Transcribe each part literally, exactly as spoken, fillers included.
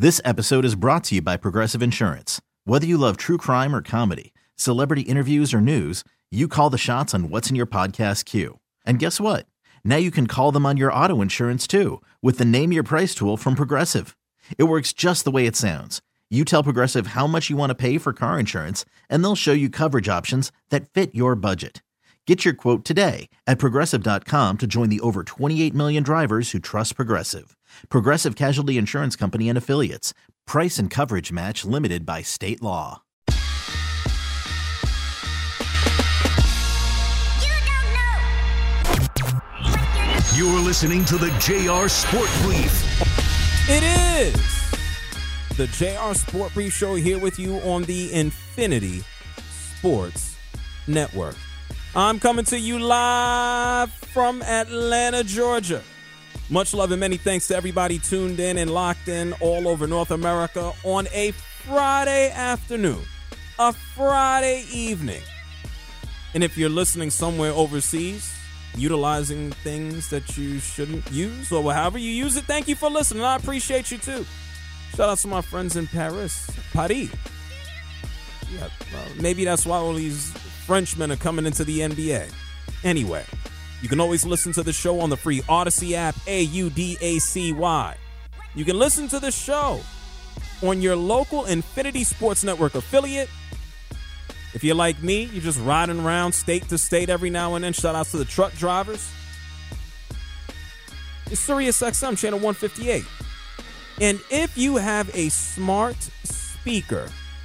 This episode is brought to you by Progressive Insurance. Whether you love true crime or comedy, celebrity interviews or news, you call the shots on what's in your podcast queue. And guess what? Now you can call them on your auto insurance too with the Name Your Price tool from Progressive. It works just the way it sounds. You tell Progressive how much you want to pay for car insurance, and they'll show you coverage options that fit your budget. Get your quote today at Progressive dot com to join the over twenty-eight million drivers who trust Progressive. Progressive Casualty Insurance Company and Affiliates. Price and coverage match limited by state law. You're listening to the J R Sport Brief. It is the J R Sport Brief Show here with you on the Infinity Sports Network. I'm coming to you live from Atlanta, Georgia. Much love and many thanks to everybody tuned in and locked in all over North America on a Friday afternoon, a Friday evening. And if you're listening somewhere overseas, utilizing things that you shouldn't use or however you use it, thank you for listening. I appreciate you too. Shout out to my friends in Paris, Paris. Yeah, well, maybe that's why all these Frenchmen are coming into the N B A. Anyway, you can always listen to the show on the free Odyssey app, A U D A C Y. You can listen to the show on your local Infinity Sports Network affiliate. If you're like me, you're just riding around state to state every now and then. Shout out to the truck drivers. It's Sirius X M channel one fifty-eight. And if you have a smart speaker,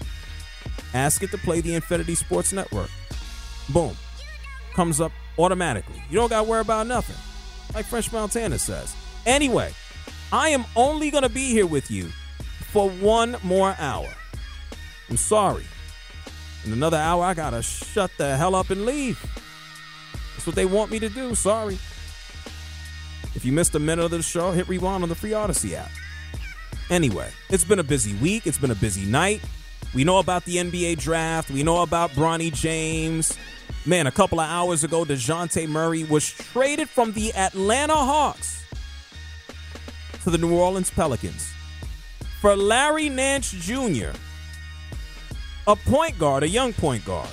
ask it to play the Infinity Sports Network. Boom. Comes up automatically. You don't got to worry about nothing, like French Montana says. Anyway, I am only going to be here with you for one more hour. I'm sorry. In another hour, I got to shut the hell up and leave. That's what they want me to do. Sorry. If you missed a minute of the show, hit rewind on the free Odyssey app. Anyway, it's been a busy week. It's been a busy night. We know about the N B A draft. We know about Bronny James. Man, a couple of hours ago, DeJounte Murray was traded from the Atlanta Hawks to the New Orleans Pelicans for Larry Nance Junior, a point guard, a young point guard,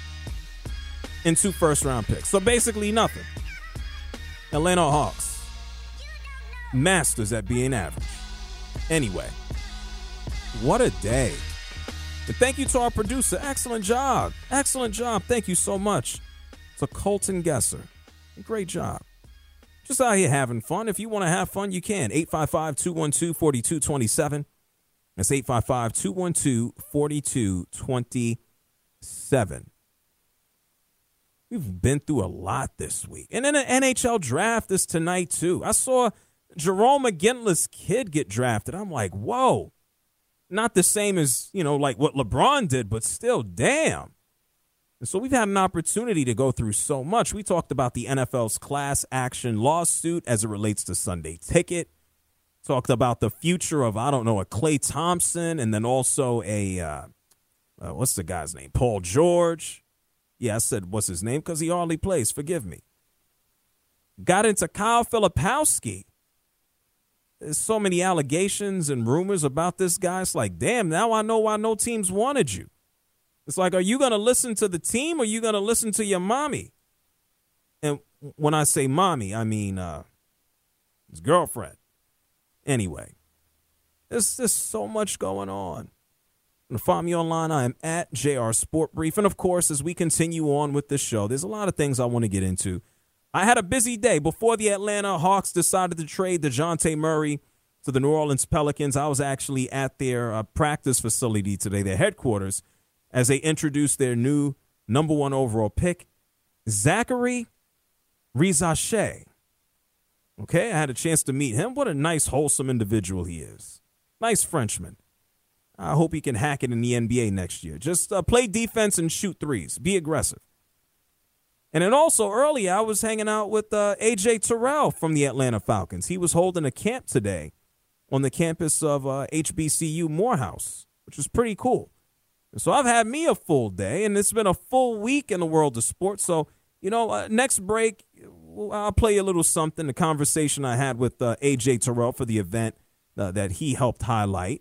and two first-round picks. So basically nothing. Atlanta Hawks, masters at being average. Anyway, what a day. And thank you to our producer. Excellent job. Excellent job. Thank you so much to Colton Gesser. Great job. Just out here having fun. If you want to have fun, you can. eight five five, two one two, four two two seven. That's eight five five, two one two, four two two seven. We've been through a lot this week. And then the N H L draft is tonight, too. I saw Jerome McGinley's kid get drafted. I'm like, whoa. Not the same as, you know, like what LeBron did, but still, damn. And so we've had an opportunity to go through so much. We talked about the N F L's class action lawsuit as it relates to Sunday Ticket. Talked about the future of, I don't know, a Klay Thompson, and then also a, uh, uh, what's the guy's name? Paul George. Yeah, I said, what's his name? Because he hardly plays. Forgive me. Got into Kyle Filipowski. There's so many allegations and rumors about this guy. It's like, damn, now I know why no teams wanted you. It's like, are you going to listen to the team or are you going to listen to your mommy? And when I say mommy, I mean uh, his girlfriend. Anyway, there's just so much going on. And to find me online, I am at J R Sport Brief. And, of course, as we continue on with this show, there's a lot of things I want to get into. I had a busy day. Before the Atlanta Hawks decided to trade DeJounte Murray to the New Orleans Pelicans, I was actually at their uh, practice facility today, their headquarters, as they introduced their new number one overall pick, Zachary Rizache. Okay, I had a chance to meet him. What a nice, wholesome individual he is. Nice Frenchman. I hope he can hack it in the N B A next year. Just uh, play defense and shoot threes. Be aggressive. And then also earlier, I was hanging out with uh, A J Terrell from the Atlanta Falcons. He was holding a camp today on the campus of uh, H B C U Morehouse, which was pretty cool. And so I've had me a full day, and it's been a full week in the world of sports. So, you know, uh, next break, I'll play a little something, the conversation I had with uh, A J Terrell for the event uh, that he helped highlight.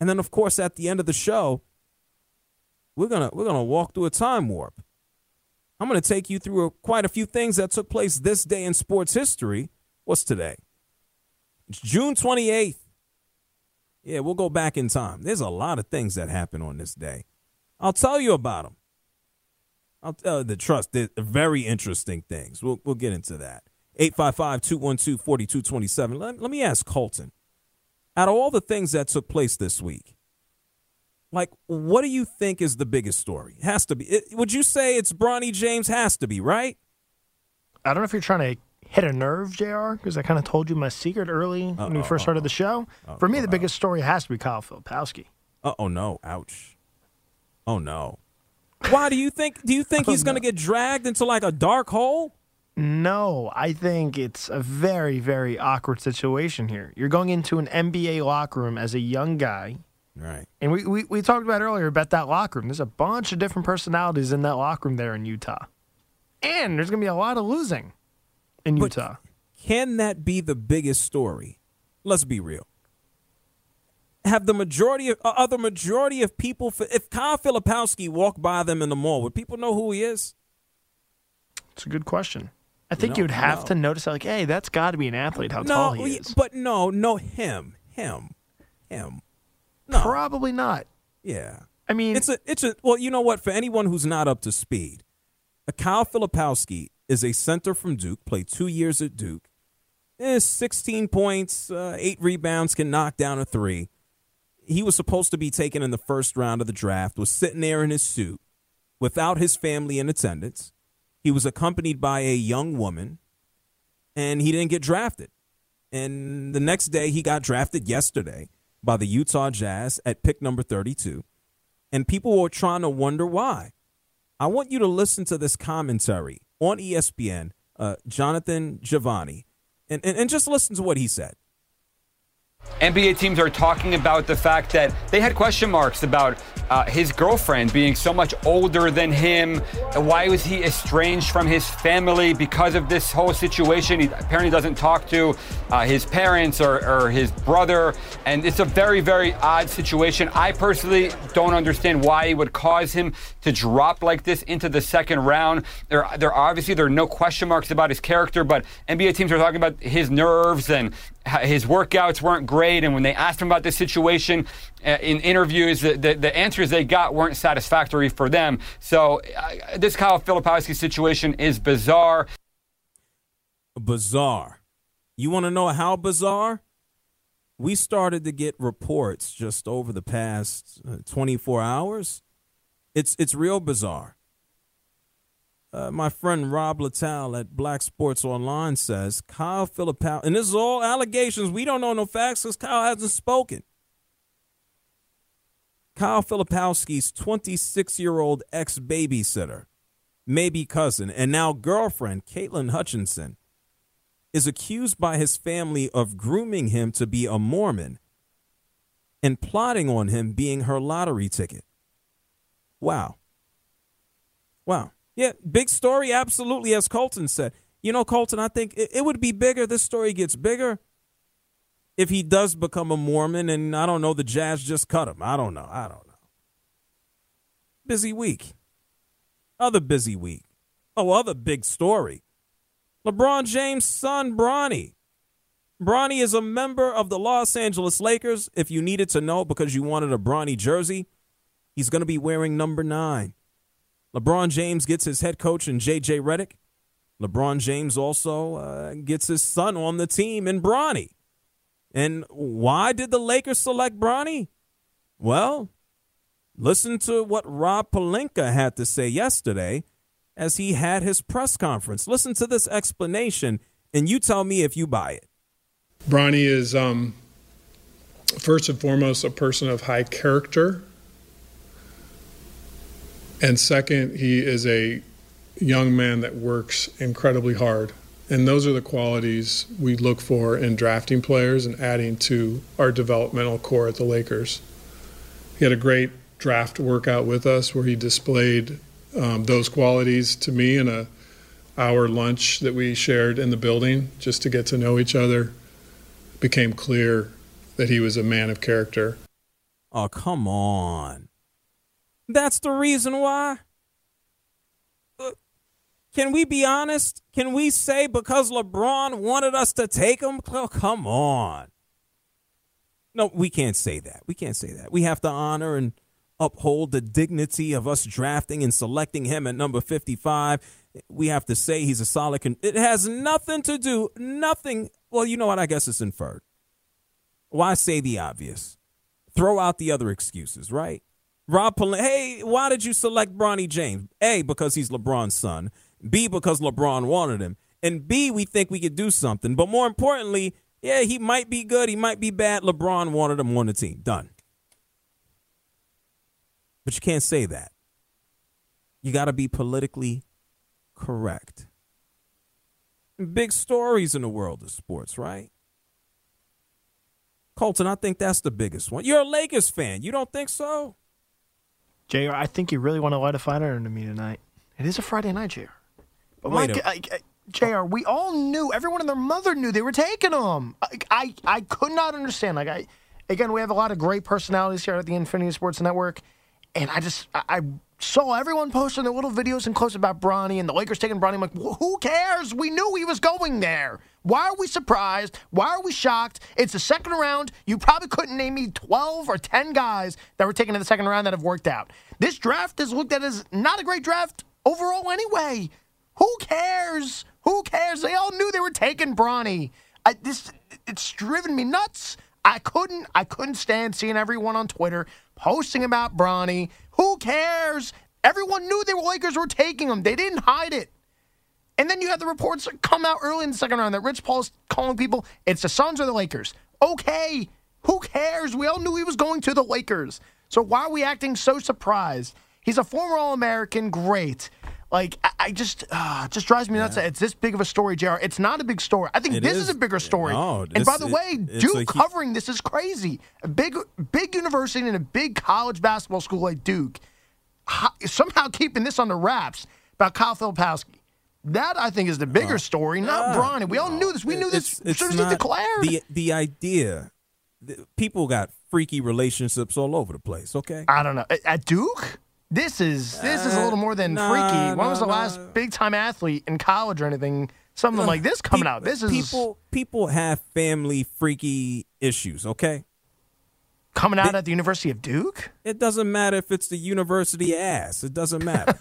And then, of course, at the end of the show, we're gonna we're gonna walk through a time warp. I'm gonna take you through a, quite a few things that took place this day in sports history. What's today? It's June twenty-eighth. Yeah, we'll go back in time. There's a lot of things that happen on this day. I'll tell you about them. I'll tell you the trust. They're very interesting things. We'll we'll get into that. eight five five, two one two, four two two seven. Let, let me ask Colton. Out of all the things that took place this week, like, what do you think is the biggest story? It has to be. It, would you say it's Bronny James? Has to be, right? I don't know if you're trying to hit a nerve, J R, because I kind of told you my secret early uh-oh, when we first started the show. Uh-oh, For me, the biggest story has to be Kyle Filipowski. Uh-oh, no. Ouch. Oh, no. Why do you think, do you think he's going to get dragged into, like, a dark hole? No, I think it's a very, very awkward situation here. You're going into an N B A locker room as a young guy. Right. And we, we, we talked about earlier about that locker room. There's a bunch of different personalities in that locker room there in Utah. And there's going to be a lot of losing in but Utah. Can that be the biggest story? Let's be real. Have the majority of uh, the majority of people, if Kyle Filipowski walked by them in the mall, would people know who he is? It's a good question. I think no, you'd have no. to notice, like, hey, that's got to be an athlete, how no, tall he is. But no, no, him, him, him. No. Probably not. Yeah. I mean, it's a, it's a, well, you know what? For anyone who's not up to speed, a Kyle Filipowski is a center from Duke, played two years at Duke, is sixteen points, uh, eight rebounds, can knock down a three. He was supposed to be taken in the first round of the draft, was sitting there in his suit without his family in attendance. He was accompanied by a young woman, and he didn't get drafted. And the next day, he got drafted yesterday by the Utah Jazz at pick number thirty-two. And people were trying to wonder why. I want you to listen to this commentary on E S P N, uh, Jonathan Giovanni, and, and, and just listen to what he said. N B A teams are talking about the fact that they had question marks about uh, his girlfriend being so much older than him. Why was he estranged from his family because of this whole situation? He apparently doesn't talk to uh, his parents or, or his brother. And it's a very, very odd situation. I personally don't understand why it would cause him to drop like this into the second round. There, there obviously there are no question marks about his character, but N B A teams are talking about his nerves and his workouts weren't great, and when they asked him about this situation uh, in interviews, the, the, the answers they got weren't satisfactory for them. So uh, this Kyle Filipowski situation is bizarre. Bizarre. You want to know how bizarre? We started to get reports just over the past uh, twenty-four hours. It's it's real bizarre. Uh, my friend Rob Littell at Black Sports Online says Kyle Filipowski, and this is all allegations. We don't know no facts because Kyle hasn't spoken. Kyle Filipowski's twenty-six-year-old ex-babysitter, maybe cousin, and now girlfriend, Caitlin Hutchinson, is accused by his family of grooming him to be a Mormon and plotting on him being her lottery ticket. Wow. Wow. Yeah, big story, absolutely, as Colton said. You know, Colton, I think it, it would be bigger. This story gets bigger if he does become a Mormon, and I don't know, the Jazz just cut him. I don't know. I don't know. Busy week. Other busy week. Oh, other big story. LeBron James' son, Bronny. Bronny is a member of the Los Angeles Lakers, if you needed to know because you wanted a Bronny jersey. He's going to be wearing number nine. LeBron James gets his head coach in J J Redick. LeBron James also uh, gets his son on the team in Bronny. And why did the Lakers select Bronny? Well, listen to what Rob Pelinka had to say yesterday as he had his press conference. Listen to this explanation, and you tell me if you buy it. Bronny is, um, first and foremost, a person of high character. And second, he is a young man that works incredibly hard. And those are the qualities we look for in drafting players and adding to our developmental core at the Lakers. He had a great draft workout with us where he displayed um, those qualities to me in a hour lunch that we shared in the building just to get to know each other. It became clear that he was a man of character. Oh, come on. That's the reason why? Uh, can we be honest? Can we say because LeBron wanted us to take him? Oh, come on. No, we can't say that. We can't say that. We have to honor and uphold the dignity of us drafting and selecting him at number fifty-five. We have to say he's a solid. Con- it has nothing to do, nothing. Well, you know what? I guess it's inferred. Why say the obvious? Throw out the other excuses, right? Rob Palin, hey, why did you select Bronny James? A, because he's LeBron's son. B, because LeBron wanted him. And B, we think we could do something. But more importantly, yeah, he might be good. He might be bad. LeBron wanted him on the team. Done. But you can't say that. You got to be politically correct. Big stories in the world of sports, right? Colton, I think that's the biggest one. You're a Lakers fan. You don't think so? J R, I think you really want to light a fire under me tonight. It is a Friday night, J R. But Wait Mike, a- I, I, J R, we all knew, everyone and their mother knew they were taking them. I, I, I could not understand. Like, I, again, we have a lot of great personalities here at the Infinity Sports Network, and I just, I, I saw everyone posting their little videos and clips about Bronny and the Lakers taking Bronny. I'm like, who cares? We knew he was going there. Why are we surprised? Why are we shocked? It's the second round. You probably couldn't name me twelve or ten guys that were taken in the second round that have worked out. This draft is looked at as not a great draft overall anyway. Who cares? Who cares? They all knew they were taking Bronny. I, this, it's driven me nuts. I couldn't, I couldn't stand seeing everyone on Twitter posting about Bronny. Who cares? Everyone knew the Lakers were taking him. They didn't hide it. And then you had the reports that come out early in the second round that Rich Paul's calling people, it's the Suns or the Lakers. Okay, who cares? We all knew he was going to the Lakers. So why are we acting so surprised? He's a former All-American, great. Like, I, I just, uh, it just drives me nuts that it's this big of a story, J R. It's not a big story. I think It this is- is a bigger story. no, and this- by the it- way, it's Duke a hu- covering this is crazy. A big, big university and a big college basketball school like Duke, ho- somehow keeping this under wraps about Kyle Filipowski. That, I think, is the bigger story, not uh, Bronny. We all knew this. We knew this It's- as soon it's as he not- declared. The, the idea, the, people got freaky relationships all over the place, okay? I don't know. At, at Duke? This is this is a little more than nah, freaky. When nah, was the nah. last big-time athlete in college or anything? Something like this coming Peop- out. This is people. People have family freaky issues. Okay, coming out at the University of Duke? it doesn't matter if it's the university ass. It doesn't matter.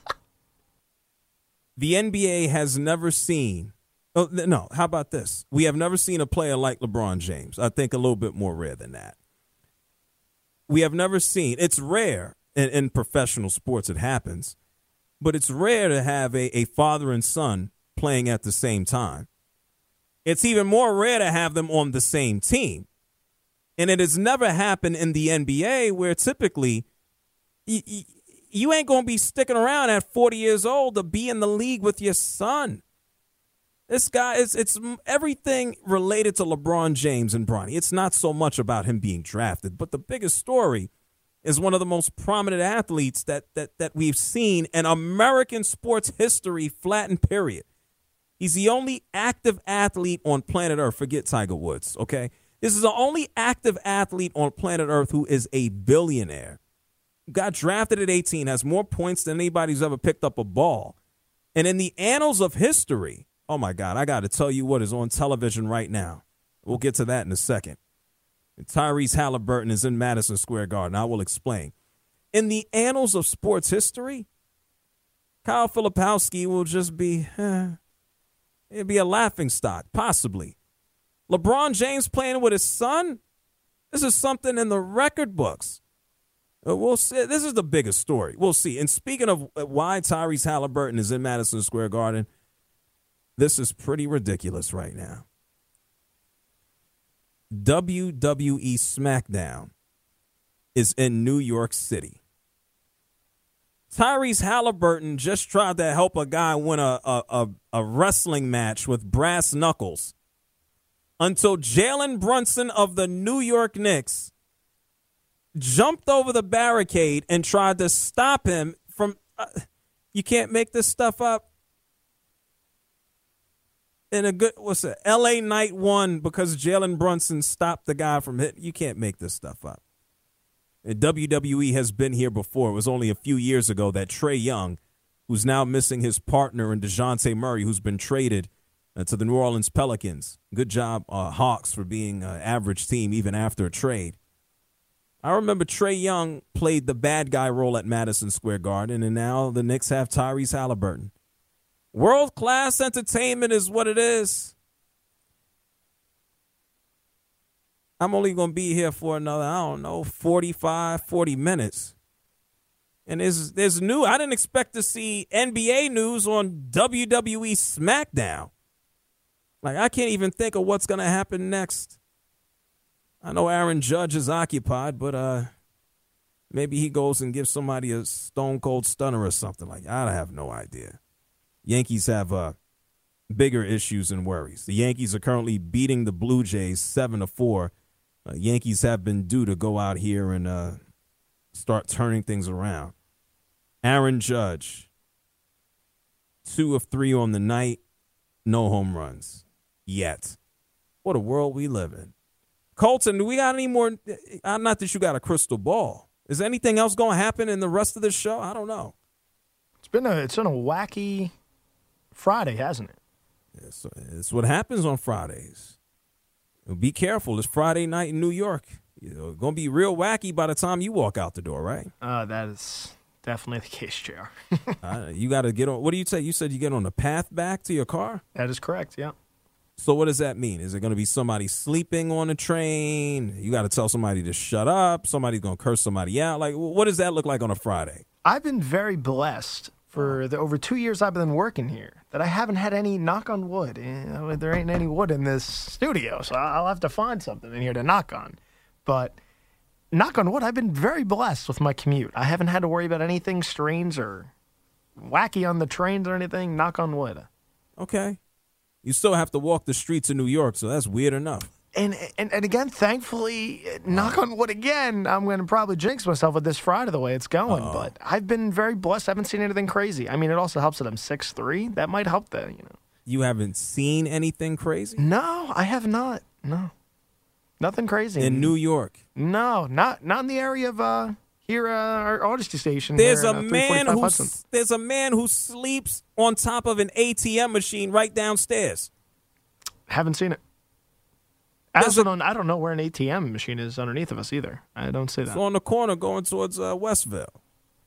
The N B A has never seen. Oh, no, how about this? We have never seen a player like LeBron James. I think a little bit more rare than that. We have never seen. It's rare in, in professional sports. It happens, but it's rare to have a, a father and son playing at the same time. It's even more rare to have them on the same team. And it has never happened in the N B A where typically y- y- you ain't going to be sticking around at forty years old to be in the league with your son. This guy, is it's everything related to LeBron James and Bronny. It's not so much about him being drafted, but the biggest story is one of the most prominent athletes that that that we've seen in American sports history, flattened period. He's the only active athlete on planet Earth. Forget Tiger Woods, okay? This is the only active athlete on planet Earth who is a billionaire. Got drafted at eighteen, has more points than anybody who's ever picked up a ball. And in the annals of history, oh, my God, I got to tell you what is on television right now. We'll get to that in a second. And Tyrese Halliburton is in Madison Square Garden. I will explain. In the annals of sports history, Kyle Filipowski will just be, eh, it'd be a laughingstock, possibly. LeBron James playing with his son, this is something in the record books. Uh, We'll see. This is the biggest story. We'll see. And speaking of why Tyrese Halliburton is in Madison Square Garden, this is pretty ridiculous right now. W W E SmackDown is in New York City. Tyrese Halliburton just tried to help a guy win a, a, a, a wrestling match with brass knuckles until Jalen Brunson of the New York Knicks jumped over the barricade and tried to stop him from uh, you can't make this stuff up. In a good, what's it, L A Night won because Jalen Brunson stopped the guy from hitting. You can't make this stuff up. And W W E has been here before. It was only a few years ago that Trae Young, who's now missing his partner in DeJounte Murray, who's been traded uh, to the New Orleans Pelicans. Good job, uh, Hawks, for being an average team even after a trade. I remember Trae Young played the bad guy role at Madison Square Garden, and now the Knicks have Tyrese Halliburton. World-class entertainment is what it is. I'm only going to be here for another, I don't know, forty-five, forty minutes. And there's, there's new, I didn't expect to see N B A news on W W E SmackDown. Like, I can't even think of what's going to happen next. I know Aaron Judge is occupied, but uh, maybe he goes and gives somebody a stone cold stunner or something. Like, I have no idea. Yankees have uh, bigger issues and worries. The Yankees are currently beating the Blue Jays seven to four. Uh, Yankees have been due to go out here and uh, start turning things around. Aaron Judge, two of three on the night, no home runs yet. What a world we live in. Colton, do we got any more? Uh, not that you got a crystal ball. Is anything else going to happen in the rest of the show? I don't know. It's been a it's been a wacky Friday, hasn't it? It's, it's what happens on Fridays. Be careful. It's Friday night in New York. You know, it's going to be real wacky by the time you walk out the door, right? Uh, that is definitely the case, J R. uh, you got to get on. What do you say? You said you get on the path back to your car? That is correct, yeah. So what does that mean? Is it going to be somebody sleeping on the train? You got to tell somebody to shut up. Somebody's going to curse somebody out. Like, what does that look like on a Friday? I've been very blessed for the over two years I've been working here that I haven't had any, knock on wood. You know, there ain't any wood in this studio, so I'll have to find something in here to knock on. But knock on wood, I've been very blessed with my commute. I haven't had to worry about anything strange or wacky on the trains or anything. Knock on wood. Okay. You still have to walk the streets of New York, so that's weird enough. And and, and again, thankfully, knock on wood again, I'm going to probably jinx myself with this Friday the way it's going. Uh-oh. But I've been very blessed. I haven't seen anything crazy. I mean, it also helps that I'm six three. That might help that, you know. You haven't seen anything crazy? No, I have not. No. Nothing crazy. In New York? No, not not in the area of uh, here, uh, our Odyssey station. There's here a in, uh, man who there's a man who sleeps on top of an A T M machine right downstairs. Haven't seen it. I also don't. I don't know where an A T M machine is underneath of us either. I don't see that. It's on the corner going towards uh, Westville.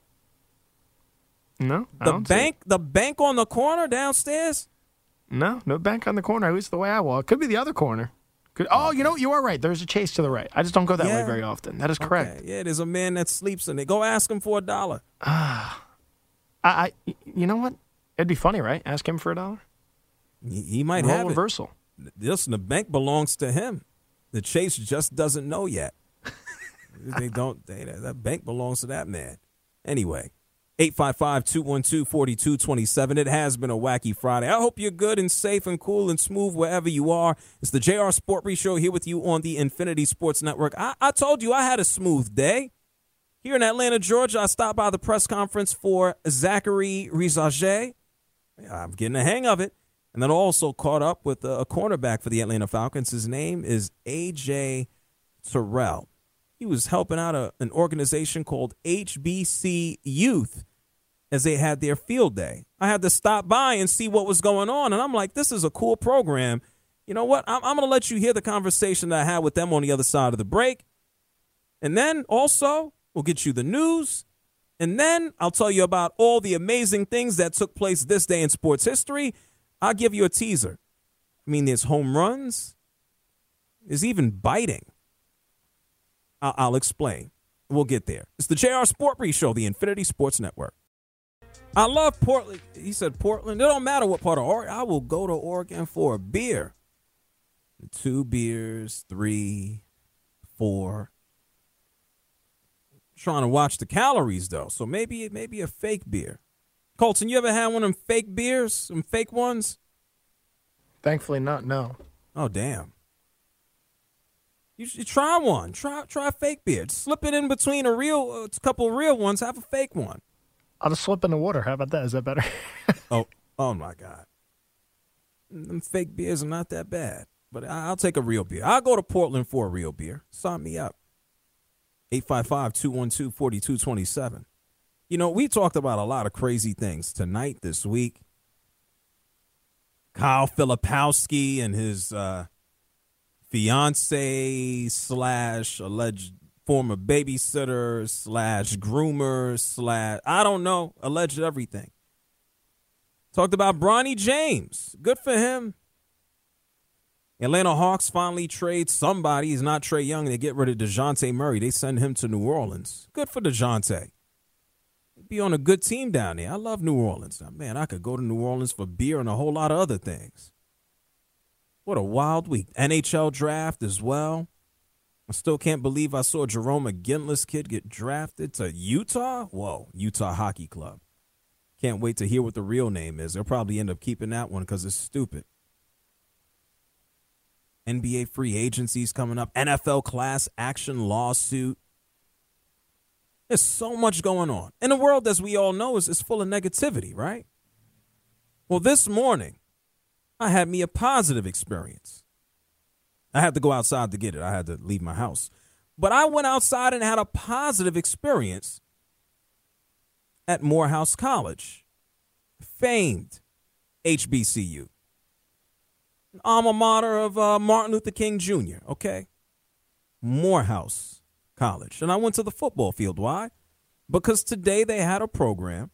No, I the don't bank. The bank on the corner downstairs. No, no bank on the corner. At least the way I walk. Could be the other corner. Could, oh, you know, you are right. There's a Chase to the right. I just don't go that yeah. way very often. That is correct. Okay. Yeah, there's a man that sleeps in it. Go ask him for a dollar. Ah, I, I. You know what? It'd be funny, right? Ask him for a dollar. He, he might Role have it. reversal. Listen, the bank belongs to him. The Chase just doesn't know yet. they don't. They, that bank belongs to that man. Anyway, eight five five, two one two, four two two seven. It has been a wacky Friday. I hope you're good and safe and cool and smooth wherever you are. It's the J R Sport Brief Show here with you on the Infinity Sports Network. I, I told you I had a smooth day. Here in Atlanta, Georgia, I stopped by the press conference for Zachary Rizaje. I'm getting the hang of it. And then also caught up with a cornerback for the Atlanta Falcons. His name is A J Terrell. He was helping out a, an organization called H B C Youth as they had their field day. I had to stop by and see what was going on. And I'm like, this is a cool program. You know what? I'm, I'm going to let you hear the conversation that I had with them on the other side of the break. And then also we'll get you the news. And then I'll tell you about all the amazing things that took place this day in sports history. I'll give you a teaser. I mean, there's home runs. There's even biting. I'll, I'll explain. We'll get there. It's the J R Sport Brief Show, the Infinity Sports Network. I love Portland. He said Portland. It don't matter what part of Oregon. I will go to Oregon for a beer. Two beers, three, four. Trying to watch the calories, though. So maybe, maybe a fake beer. Colton, you ever had one of them fake beers, some fake ones? Thankfully not, no. Oh, damn. You should try one. Try try a fake beer. Just slip it in between a real, a couple of real ones. Have a fake one. I'll just slip in the water. How about that? Is that better? oh, oh my God. Them fake beers are not that bad. But I'll take a real beer. I'll go to Portland for a real beer. Sign me up. eight five five, two one two, four two two seven. You know, we talked about a lot of crazy things tonight, this week. Kyle Filipowski and his uh, fiance slash alleged former babysitter slash groomer slash, I don't know, alleged everything. Talked about Bronny James. Good for him. Atlanta Hawks finally trade somebody. He's not Trae Young. They get rid of DeJounte Murray. They send him to New Orleans. Good for DeJounte. He'd be on a good team down there. I love New Orleans. Now, man, I could go to New Orleans for beer and a whole lot of other things. What a wild week. N H L draft as well. I still can't believe I saw Jerome McGinless kid get drafted to Utah. Whoa, Utah Hockey Club. Can't wait to hear what the real name is. They'll probably end up keeping that one because it's stupid. N B A free agencies coming up. N F L class action lawsuit. There's so much going on. And the world, as we all know, is, is full of negativity, right? Well, this morning, I had me a positive experience. I had to go outside to get it. I had to leave my house. But I went outside and had a positive experience at Morehouse College, famed H B C U. Alma mater of uh, Martin Luther King Junior, okay? Morehouse College. And I went to the football field. Why? Because today they had a program,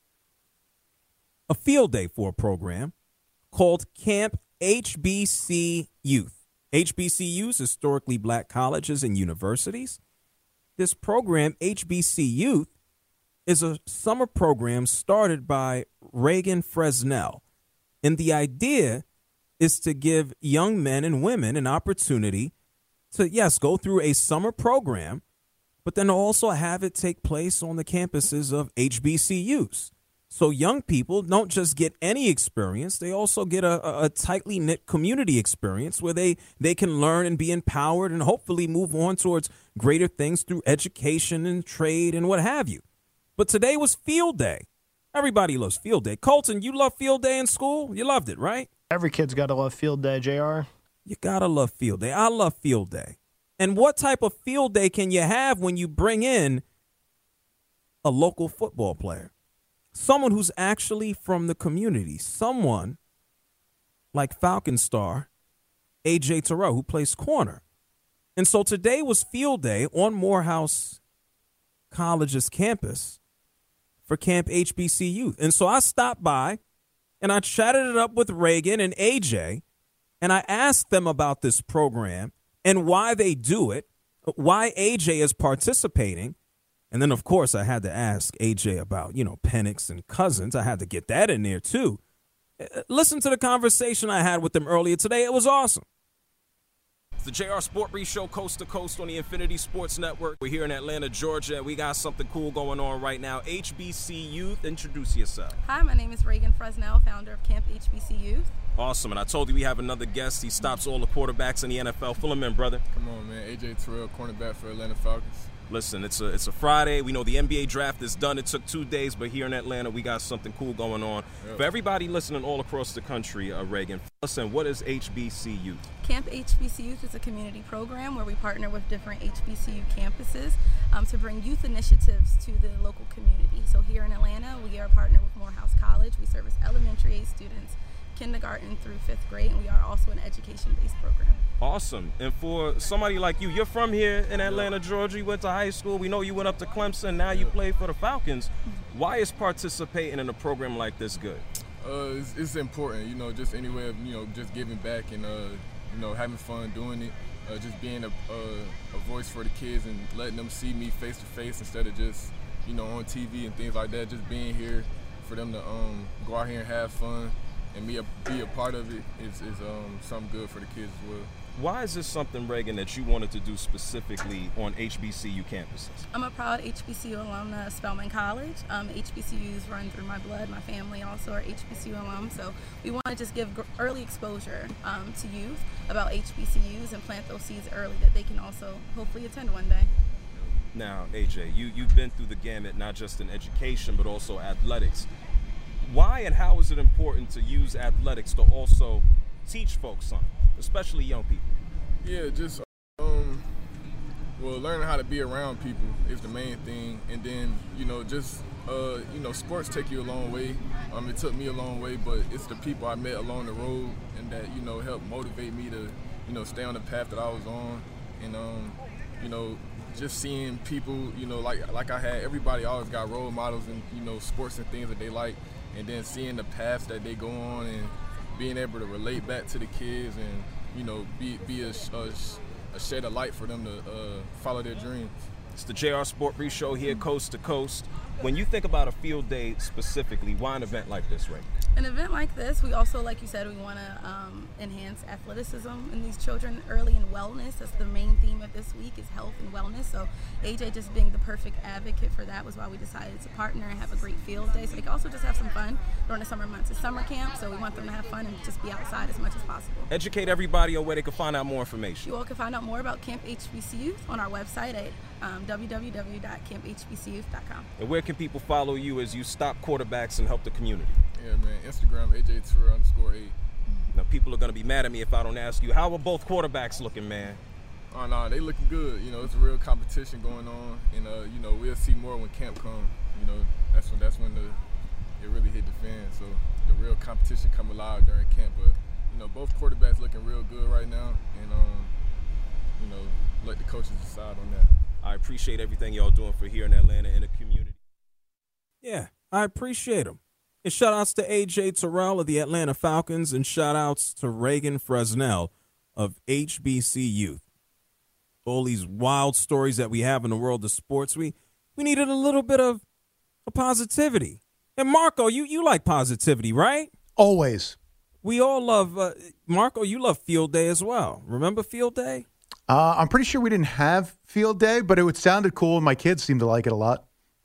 a field day for a program called Camp H B C Youth. H B C Us, historically black colleges and universities. This program, H B C Youth, is a summer program started by Reagan Fresnel. And the idea is to give young men and women an opportunity to, yes, go through a summer program, but then also have it take place on the campuses of H B C Us. So young people don't just get any experience, they also get a, a tightly knit community experience where they, they can learn and be empowered and hopefully move on towards greater things through education and trade and what have you. But today was field day. Everybody loves field day. Colton, you love field day in school? You loved it, right? Every kid's got to love field day, J R. You got to love field day. I love field day. And what type of field day can you have when you bring in a local football player? Someone who's actually from the community. Someone like Falcon star A J Terrell, who plays corner. And so today was field day on Morehouse College's campus for Camp H B C Youth. And so I stopped by and I chatted it up with Reagan and A J, and I asked them about this program and why they do it, why A J is participating. And then, of course, I had to ask A J about, you know, Penix and Cousins. I had to get that in there, too. Listen to the conversation I had with them earlier today. It was awesome. It's the J R Sport Brief Show, coast to coast on the Infinity Sports Network. We're here in Atlanta, Georgia. We got something cool going on right now. H B C Youth, introduce yourself. Hi, my name is Reagan Fresnel, founder of Camp H B C Youth. Awesome, and I told you we have another guest. He stops all the quarterbacks in the N F L. Fill him in, brother. Come on, man. A J Terrell, cornerback for Atlanta Falcons. Listen, it's a it's a Friday. We know the N B A draft is done. It took two days, but here in Atlanta, we got something cool going on. Yep. For everybody listening all across the country, uh, Reagan, listen, what is H B C Youth? Camp H B C Youth is a community program where we partner with different H B C U campuses um, to bring youth initiatives to the local community. So here in Atlanta, we are partnered with Morehouse College. We service elementary age students, kindergarten through fifth grade, and we are also an education-based program. Awesome. And for somebody like you, you're from here in Atlanta, Georgia. You went to high school. We know you went up to Clemson. Now you play for the Falcons. Why is participating in a program like this good? Uh, it's, it's important, you know, just any way of, you know, just giving back and, uh, you know, having fun doing it. Uh, just being a, a, a voice for the kids and letting them see me face to face instead of just, you know, on T V and things like that. Just being here for them to um, go out here and have fun and me a, be a part of it is, is um, something good for the kids as well. Why is this something, Reagan, that you wanted to do specifically on H B C U campuses? I'm a proud H B C U alumna of Spelman College. Um, H B C Us run through my blood. My family also are H B C U alums. So we want to just give early exposure um, to youth about H B C Us and plant those seeds early that they can also hopefully attend one day. Now, A J, you, you've been through the gamut, not just in education, but also athletics. Why and how is it important to use athletics to also teach folks something, especially young people? Yeah, just um, Well, learning how to be around people is the main thing, and then you know just uh, you know sports take you a long way. Um, it took me a long way, but it's the people I met along the road and that you know helped motivate me to you know stay on the path that I was on, and um, you know just seeing people you know like like I had everybody always got role models in you know sports and things that they like, and then seeing the paths that they go on and being able to relate back to the kids and you know be be a, a a shed of light for them to uh, follow their dreams. It's the J R Sport Brief Show here, coast to coast. When you think about a field day specifically, why an event like this, Ray? An event like this, we also, like you said, we want to um, enhance athleticism in these children early in wellness. That's the main theme of this week is health and wellness. So A J just being the perfect advocate for that was why we decided to partner and have a great field day. So they can also just have some fun during the summer months. It's summer camp, so we want them to have fun and just be outside as much as possible. Educate everybody on where they can find out more information. You all can find out more about Camp H B C Youth on our website at um, w w w dot camp h b c youth dot com. And where can people follow you as you stop quarterbacks and help the community? Yeah, man. Instagram, A J Tour underscore eight. Now, people are going to be mad at me if I don't ask you, how are both quarterbacks looking, man? Oh, no, they looking good. You know, it's a real competition going on. And, uh, you know, we'll see more when camp comes. You know, that's when that's when the it really hit the fan. So the real competition come alive during camp. But, you know, both quarterbacks looking real good right now. And, um, you know, let the coaches decide on that. I appreciate everything y'all doing for here in Atlanta and the community. Yeah, I appreciate them. And shout outs to A J Terrell of the Atlanta Falcons and shout outs to Reagan Fresnel of H B C Youth. All these wild stories that we have in the world of sports, we, we needed a little bit of a positivity. And Marco, you, you like positivity, right? Always. We all love, uh, Marco, you love field day as well. Remember field day? Uh, I'm pretty sure we didn't have field day, but it would sounded cool, and my kids seemed to like it a lot.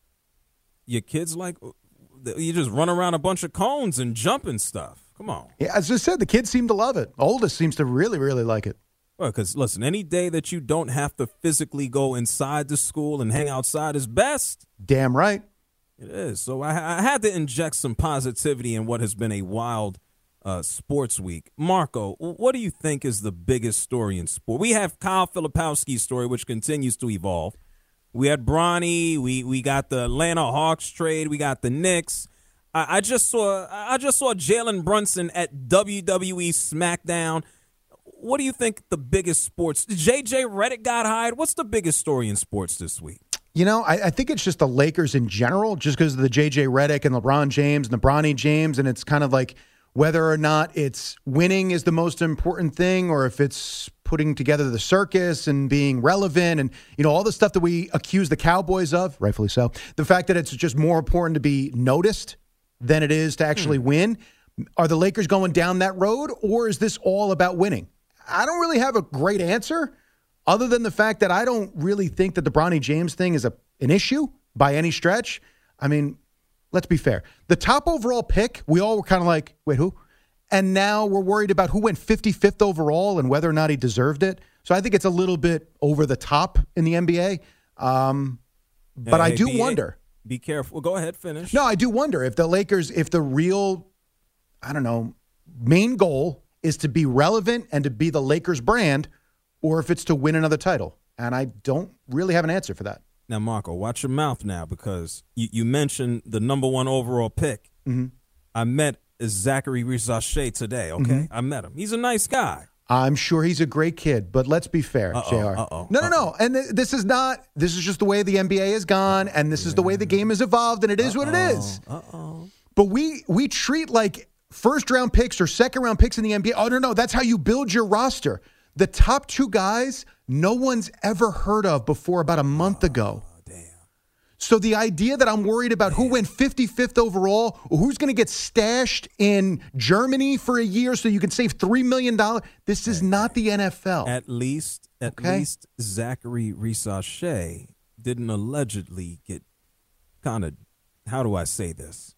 Your kids like, you just run around a bunch of cones and jump and stuff. Come on. Yeah, as I said, the kids seem to love it. Oldest seems to really, really like it. Well, because, listen, any day that you don't have to physically go inside the school and hang outside is best. Damn right. It is. So I, I had to inject some positivity in what has been a wild uh, sports week. Marco, what do you think is the biggest story in sport? We have Kyle Filipowski's story, which continues to evolve. We had Bronny. We we got the Atlanta Hawks trade. We got the Knicks. I, I just saw I just saw Jalen Brunson at W W E SmackDown. What do you think the biggest sports? J J Redick got hired. What's the biggest story in sports this week? You know, I, I think it's just the Lakers in general, just because of the J J Redick and LeBron James and the Bronny James, and it's kind of like whether or not it's winning is the most important thing, or if it's putting together the circus and being relevant and, you know, all the stuff that we accuse the Cowboys of, rightfully so. The fact that it's just more important to be noticed than it is to actually hmm. win. Are the Lakers going down that road, or is this all about winning? I don't really have a great answer other than the fact that I don't really think that the Bronny James thing is a an issue by any stretch. I mean, let's be fair. The top overall pick, we all were kind of like, wait, who? And now we're worried about who went fifty-fifth overall and whether or not he deserved it. So I think it's a little bit over the top in the N B A. Um, but hey, I do be, wonder. Be careful. Go ahead, finish. No, I do wonder if the Lakers, if the real, I don't know, main goal is to be relevant and to be the Lakers brand, or if it's to win another title. And I don't really have an answer for that. Now, Marco, watch your mouth now, because you, you mentioned the number one overall pick. Mm-hmm. I met Zachary Risache today, okay? Mm-hmm. I met him. He's a nice guy. I'm sure he's a great kid, but let's be fair, uh-oh, J R. Uh-oh, no, no, uh-oh. no. And th- this is not, this is just the way the N B A has gone, and this yeah. is the way the game has evolved, and it is uh-oh, what it is. Uh-oh. But we we treat like first-round picks or second-round picks in the N B A. Oh, no, no, that's how you build your roster. The top two guys, no one's ever heard of before about a month oh, ago. Damn. So the idea that I'm worried about who went fifty-fifth overall or who's going to get stashed in Germany for a year so you can save three million dollars, this is not the N F L. At least, at okay? least Zachary Risache didn't allegedly get kind of, how do I say this,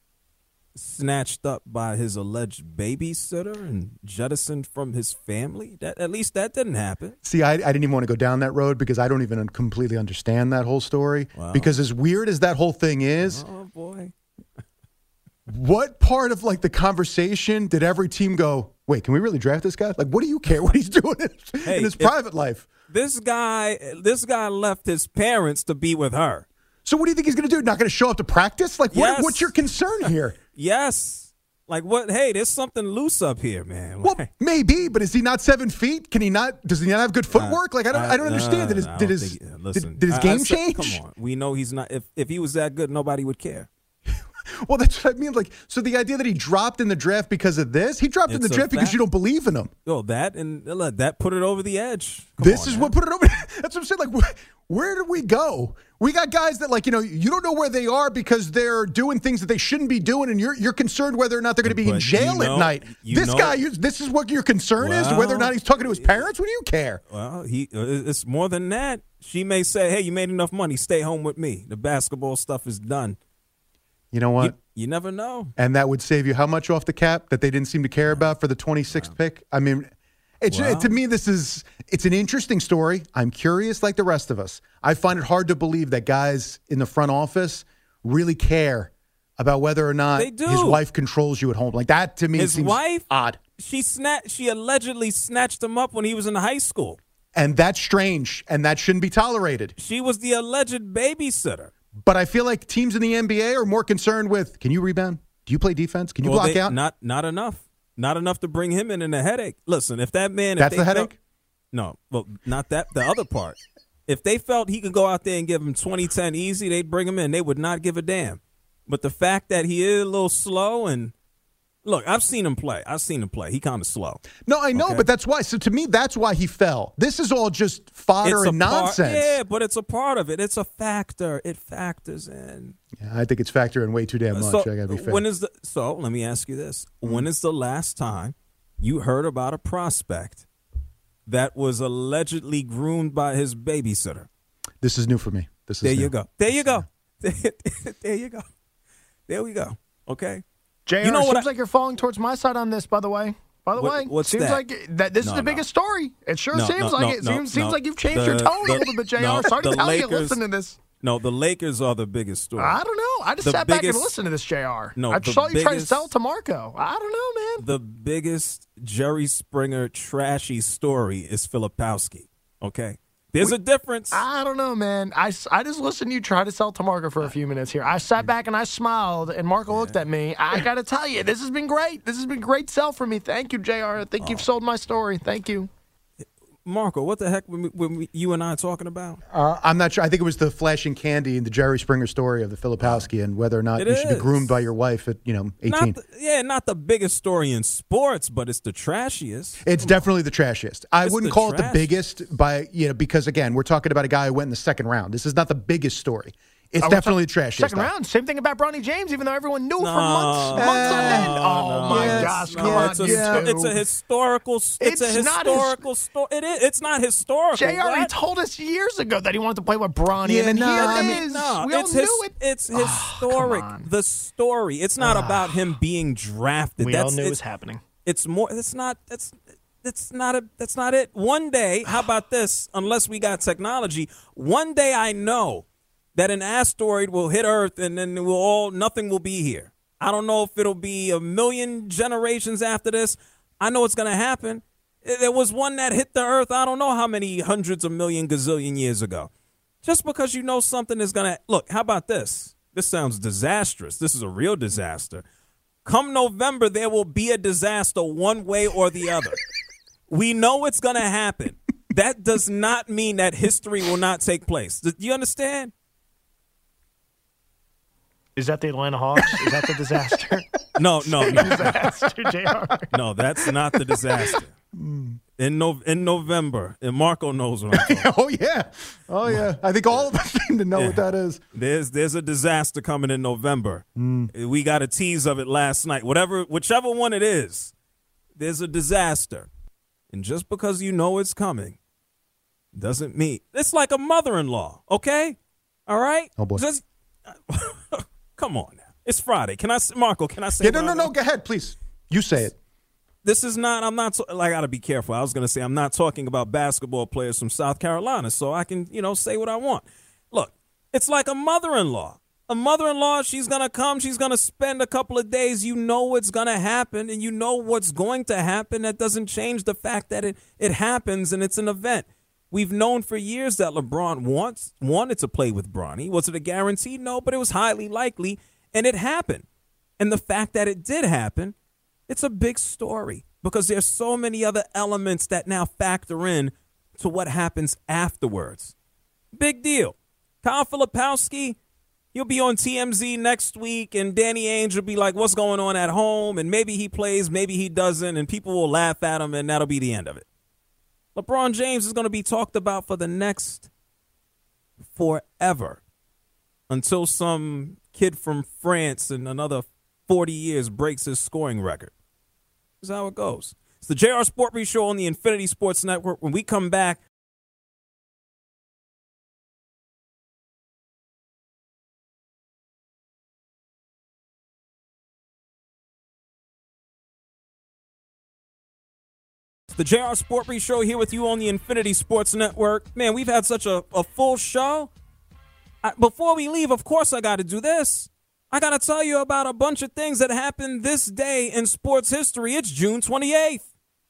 snatched up by his alleged babysitter and jettisoned from his family. That at least that didn't happen. See, I, I didn't even want to go down that road because I don't even completely understand that whole story. Wow. Because as weird as that whole thing is, oh boy, what part of like the conversation did every team go, wait, can we really draft this guy? Like, what do you care what he's doing in, hey, in his if, private life? This guy, this guy left his parents to be with her. So what do you think he's going to do? Not going to show up to practice? Like, what, Yes. what's your concern here? Yes. Like what? Hey, there's something loose up here, man. Well, maybe, but is he not seven feet? Can he not? Does he not have good footwork? Like, I don't, I don't understand. Did his, I did don't his, think- uh, listen, did, did his I- I game said- change? Come on, we know he's not. If if he was that good, nobody would care. Well, that's what I mean. Like, so the idea that he dropped in the draft because of this, he dropped in It's the a draft because fact. you don't believe in him. Yo, that and uh, that put it over the edge. Come This on is now. what put it over. That's what I'm saying. Like, where, where did we go? We got guys that, like, you know, you don't know where they are because they're doing things that they shouldn't be doing, and you're you're concerned whether or not they're going to be in But jail you know- at night. you This know- guy, you, this is what your concern is, whether or Well, not he's talking to his parents. What do you care? Well, he uh, it's more than that. She may say, "Hey, you made enough money. Stay home with me. The basketball stuff is done." You know what? You, you never know. And that would save you how much off the cap that they didn't seem to care about for the twenty-sixth pick? I mean, it's Wow. to me, this is it's an interesting story. I'm curious like the rest of us. I find it hard to believe that guys in the front office really care about whether or not They do. his wife controls you at home. Like that to me His seems wife, odd. She snatched. She allegedly snatched him up when he was in high school. And that's strange, and that shouldn't be tolerated. She was the alleged babysitter. But I feel like teams in the N B A are more concerned with, can you rebound? Do you play defense? Can you Well, block they- out? Not not enough. Not enough to bring him in in a headache. Listen, if that man, if That's they the felt- headache? no, well, not that. The other part. If they felt he could go out there and give him twenty ten easy, they'd bring him in. They would not give a damn. But the fact that he is a little slow and look, I've seen him play. I've seen him play. He kind of slow. No, I know, Okay. but that's why. So to me, that's why he fell. This is all just fodder It's a and part- nonsense. yeah, but it's a part of it. It's a factor. It factors in. Yeah, I think it's factoring way too damn much. So, I gotta be fair. when is the so? Let me ask you this: When is the last time you heard about a prospect that was allegedly groomed by his babysitter? This is new for me. This is There new. you go. There you go. There you go. There we go. Okay. J R, You know it what seems I- like you're falling towards my side on this, by the way. By the What- way, what's seems that? like that this No, is the no. biggest story. It sure No, seems no, like no, it. no, seems seems no. like you've changed The- your tone the- a little bit, J R. no, Sorry to the tell you, Lakers- listen to this. No, the Lakers are the biggest story. I don't know. I just The sat back and biggest- listened to this, J R. No, I the saw you try to biggest- sell to Marco. I don't know, man. The biggest Jerry Springer trashy story is Filipowski. Okay, there's a difference. I don't know, man. I, s- I just listened to you try to sell to Marco for a few minutes here. I sat back and I smiled, and Marco looked at me. I got to tell you, this has been great. This has been great sell for me. Thank you, J R. I think Oh. you've sold my story. Thank you. Marco, what the heck were, we, were we- you and I talking about? Uh, I'm not sure. I think it was the flashing candy and the Jerry Springer story of the Filipowski and whether or not It you should be is. groomed by your wife at you know eighteen. Not the, yeah, not the biggest story in sports, but it's the trashiest. It's definitely the trashiest. I It's wouldn't the call it the trash. biggest by you know because again we're talking about a guy who went in the second round. This is not the biggest story. It's Oh, we're definitely the talking- trashiest. Second though. round. Same thing about Bronny James, even though everyone knew for No. months, months on end. Oh, my Yes. gosh. No, Come on, it's a, you sto- two. it's a historical. It's, It's a not his- historical story. It is. It's not historical. J R, he What? told us years ago that he wanted to play with Bronny, Yeah, and then no, here I it mean, is. No, we all it's knew his, it. It's historic. come on. The story. It's not about him being drafted. We That's, all knew it it's, was happening. It's more. It's not. That's. That's not a. That's not it. One day. How about this? Unless we got technology, one day I know that an asteroid will hit Earth, and then we'll all nothing will be here. I don't know if it'll be a million generations after this. I know it's going to happen. There was one that hit the Earth. I don't know how many hundreds of million gazillion years ago. Just because you know something is going to look. How about this? This sounds disastrous. This is a real disaster. Come November, there will be a disaster one way or the other. We know it's going to happen. That does not mean that history will not take place. Do you understand? Is that the Atlanta Hawks? Is that the disaster? No, no, no, disaster, J R. no. That's not the disaster. In no, in November, and Marco knows what I'm talking. Oh yeah, oh yeah. I think all of us seem to know what that is. There's there's a disaster coming in November. We got a tease of it last night. Whatever, whichever one it is, there's a disaster, and just because you know it's coming, doesn't mean it's like a mother-in-law. Okay, all right. Oh, boy. Just come on now. It's Friday. Can I, s- Marco? Can I say? Yeah, no, what no, I no. want? Go ahead, please. You say it. This is not, I'm not, I got to be careful. I was going to say, I'm not talking about basketball players from South Carolina, so I can, you know, say what I want. Look, it's like a mother-in-law. A mother-in-law, she's going to come, she's going to spend a couple of days. You know what's going to happen, and you know what's going to happen. That doesn't change the fact that it, it happens and it's an event. We've known for years that LeBron wants wanted to play with Bronny. Was it a guarantee? No, but it was highly likely, and it happened. And the fact that it did happen, it's a big story because there's so many other elements that now factor in to what happens afterwards. Big deal. Kyle Filipowski, he'll be on T M Z next week, and Danny Ainge will be like, what's going on at home? And maybe he plays, maybe he doesn't, and people will laugh at him, and that'll be the end of it. LeBron James is going to be talked about for the next forever until some kid from France in another forty years breaks his scoring record. That's how it goes. It's the J R Sport Brief Show on the Infinity Sports Network. When we come back, the J R Sport Brief Show here with you on the Infinity Sports Network. Man, we've had such a, a full show. I, before we leave, of course, I got to do this. I got to tell you about a bunch of things that happened this day in sports history. It's June twenty-eighth.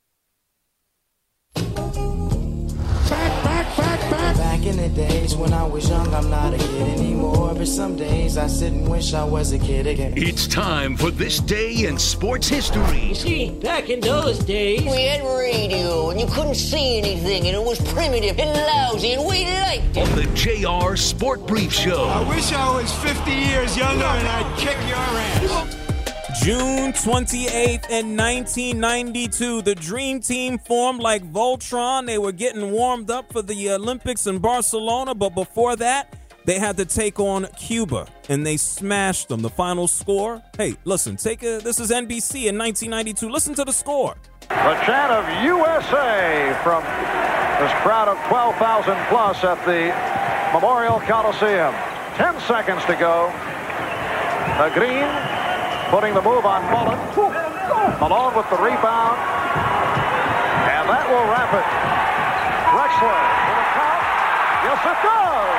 Back, back, back, back. Back in the days when I was young, I'm not a kid anymore. But some days I sit and wish I was a kid again. It's time for This Day in Sports History. You see, back in those days, we had radio and you couldn't see anything and it was primitive and lousy and we liked it. On the J R Sport Brief Show. I wish I was fifty years younger and I'd kick your ass. June twenty-eighth in nineteen ninety-two, the Dream Team formed like Voltron. They were getting warmed up for the Olympics in Barcelona, but before that, they had to take on Cuba, and they smashed them. The final score, hey, listen, take a, this is N B C in nineteen ninety-two. Listen to the score. The chant of U S A from this crowd of twelve thousand plus at the Memorial Coliseum. Ten seconds to go. The Green putting the move on Mullen. Malone with the rebound. And that will wrap it. Drexler with a count. Yes, it does.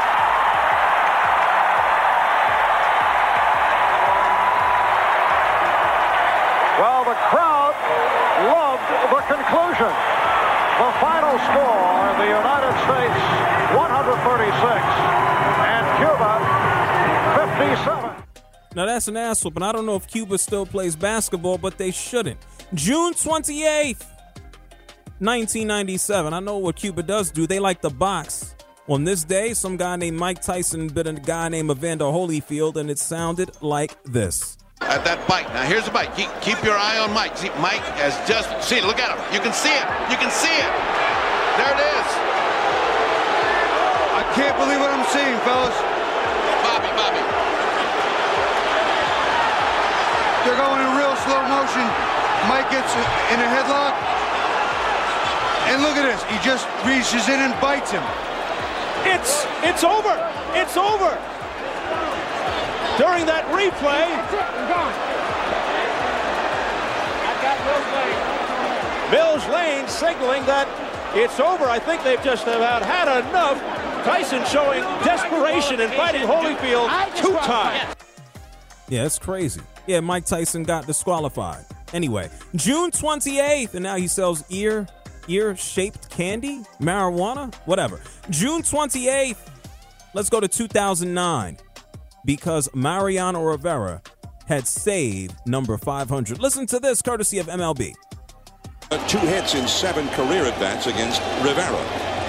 Well, the crowd loved the conclusion. The final score, the United States one thirty-six and Cuba fifty-seven. Now, that's an ass whooping. I don't know if Cuba still plays basketball, but they shouldn't. June twenty-eighth, nineteen ninety-seven. I know what Cuba does do. They like to box. On this day, some guy named Mike Tyson bit a guy named Evander Holyfield, and it sounded like this. At that bite. Now, here's the bite. Keep, keep your eye on Mike. See, Mike has just... See, look at him. You can see it. You can see it. There it is. I can't believe what I'm seeing, fellas. Bobby, Bobby. They're going in real slow motion. Mike gets in a headlock. And look at this. He just reaches in and bites him. It's it's over. It's over. During that replay, Mills Lane signaling that it's over. I think they've just about had enough. Tyson showing desperation and fighting Holyfield two times. Yeah, it's crazy. Yeah, Mike Tyson got disqualified. Anyway, June twenty-eighth, and now he sells ear, ear-shaped candy, marijuana, whatever. June twenty-eighth, let's go to two thousand nine, because Mariano Rivera had saved number five hundred. Listen to this, courtesy of M L B. Two hits in seven career at-bats against Rivera.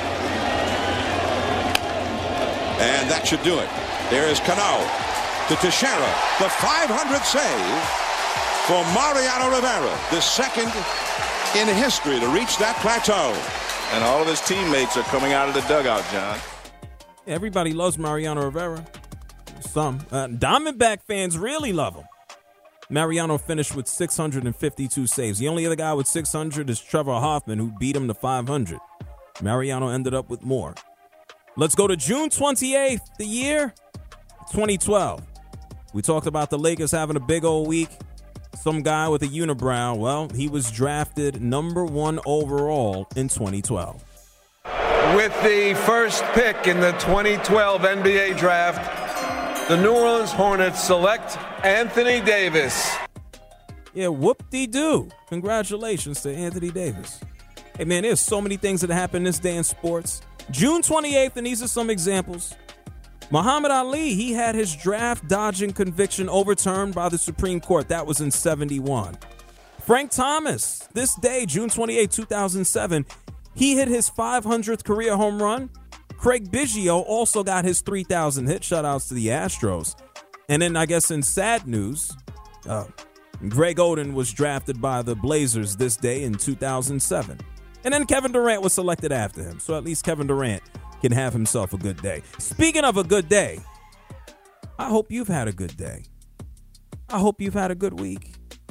And that should do it. There is Cano. To Teixeira, the five hundredth save for Mariano Rivera, the second in history to reach that plateau. And all of his teammates are coming out of the dugout, John. Everybody loves Mariano Rivera. Some. Uh, Diamondback fans really love him. Mariano finished with six hundred fifty-two saves. The only other guy with six hundred is Trevor Hoffman, who beat him to five hundred. Mariano ended up with more. Let's go to June twenty-eighth, the year twenty twelve. We talked about the Lakers having a big old week. Some guy with a unibrow, well, he was drafted number one overall in twenty twelve. With the first pick in the twenty twelve N B A draft, the New Orleans Hornets select Anthony Davis. Yeah, whoop-de-doo. Congratulations to Anthony Davis. Hey, man, there's so many things that happen this day in sports. June twenty-eighth, and these are some examples. Muhammad Ali, he had his draft dodging conviction overturned by the Supreme Court. That was in seventy-one. Frank Thomas, this day, June twenty-eighth, two thousand seven, he hit his five hundredth career home run. Craig Biggio also got his three thousand hit. Shout-outs to the Astros. And then I guess in sad news, uh, Greg Oden was drafted by the Blazers this day in two thousand seven. And then Kevin Durant was selected after him. So at least Kevin Durant can have himself a good day. Speaking of a good day, I hope you've had a good day. I hope you've had a good week.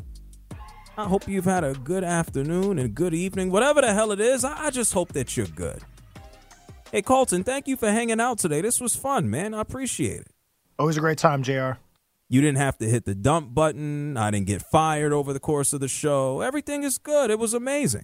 I hope you've had a good afternoon and good evening. Whatever the hell it is, I, I just hope that you're good. Hey, Colton, thank you for hanging out today. This was fun, man. I appreciate it. Always a great time, J R. You didn't have to hit the dump button. I didn't get fired over the course of the show. Everything is good. It was amazing.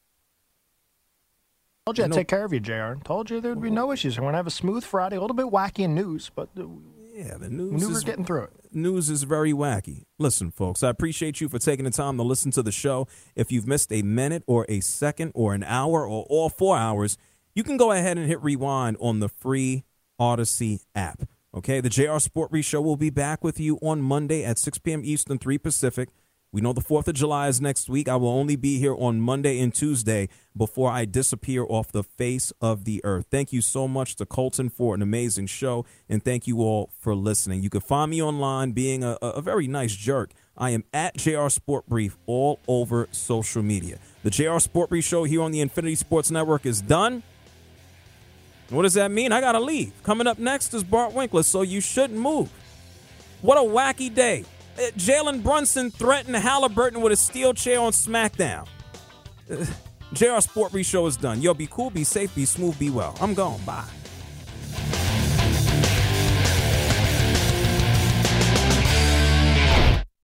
Told you I'd take care of you, J R. Told you there would be no issues. We're going to have a smooth Friday, a little bit wacky in news, but uh, yeah, the news we knew we is were getting through it. News is very wacky. Listen, folks, I appreciate you for taking the time to listen to the show. If you've missed a minute or a second or an hour or all four hours, you can go ahead and hit rewind on the free Odyssey app. Okay, the J R Sport Brief Show will be back with you on Monday at six p.m. Eastern, three Pacific. We know the fourth of July is next week. I will only be here on Monday and Tuesday before I disappear off the face of the earth. Thank you so much to Colton for an amazing show, and thank you all for listening. You can find me online being a, a very nice jerk. I am at J R Sport Brief all over social media. The J R Sport Brief Show here on the Infinity Sports Network is done. What does that mean? I got to leave. Coming up next is Bart Winkler, so you shouldn't move. What a wacky day. Uh, Jalen Brunson threatened Halliburton with a steel chair on SmackDown. Uh, J R Sport Brief Show is done. Yo, be cool, be safe, be smooth, be well. I'm gone. Bye.